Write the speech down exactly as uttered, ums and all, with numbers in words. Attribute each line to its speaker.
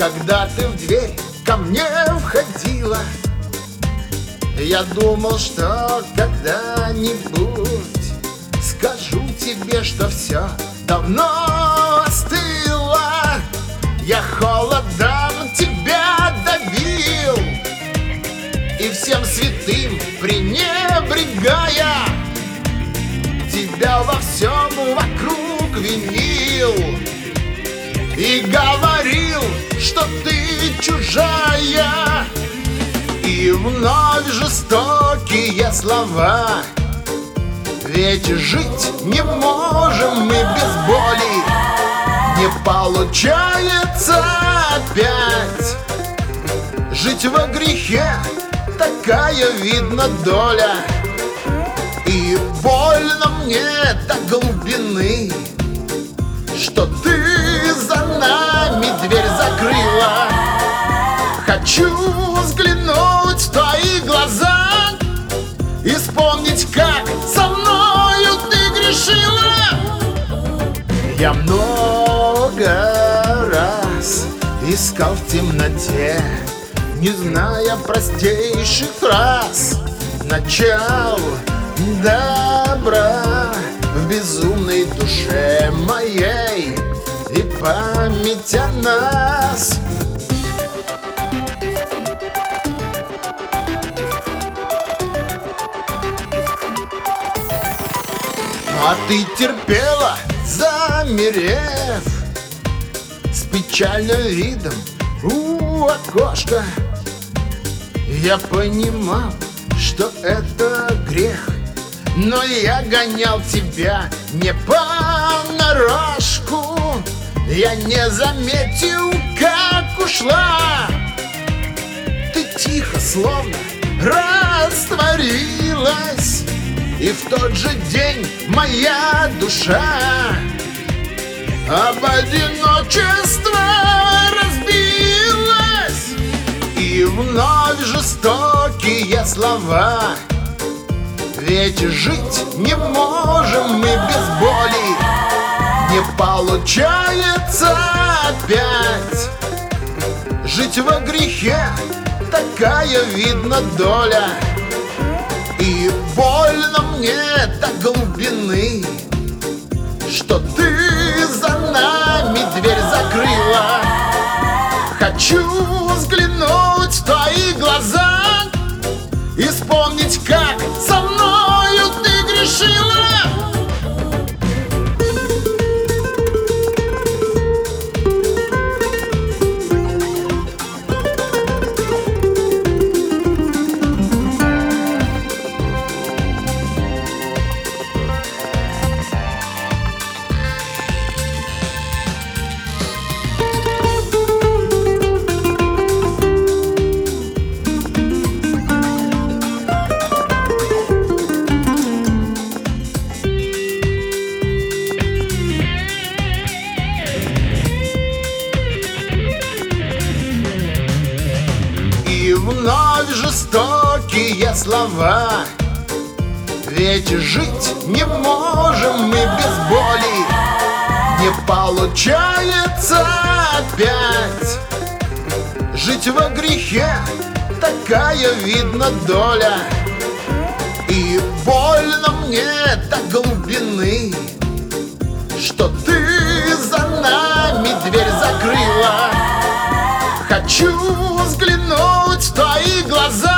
Speaker 1: Когда ты в дверь ко мне входила, я думал, что когда-нибудь скажу тебе, что все давно остыло. Я холодом тебя давил и всем святым пренебрегая, тебя во всем вокруг винил и говорил, что ты чужая. И вновь жестокие слова, ведь жить не можем мы без боли. Не получается опять жить во грехе, такая, видно, доля. И больно мне до глубины, что ты за нами дверь закрыла. Хочу взглянуть в твои глаза и вспомнить, как со мною ты грешила. Я много раз искал в темноте, не зная простейших фраз, начал добра в безумной душе моей и память о нас. А ты терпела, замерев, с печальным видом у окошка. Я понимал, что это грех, но я гонял тебя не понарошку. Я не заметил, как ушла. Ты тихо, словно растворилась, и в тот же день моя душа об одиночество разбилась. И вновь жестокие слова, ведь жить не можем мы без боли. Не получается опять жить во грехе, такая, видно, доля. И больно мне до глубины, что ты за нами дверь закрыла. Хочу взглянуть в твои глаза и вспомнить, как со мною ты грешила. И вновь жестокие слова, ведь жить не можем мы без боли. Не получается опять жить во грехе, такая, видно, доля. И больно мне до глубины, что ты за нами дверь закрыла. Хочу взглянуть в твои глаза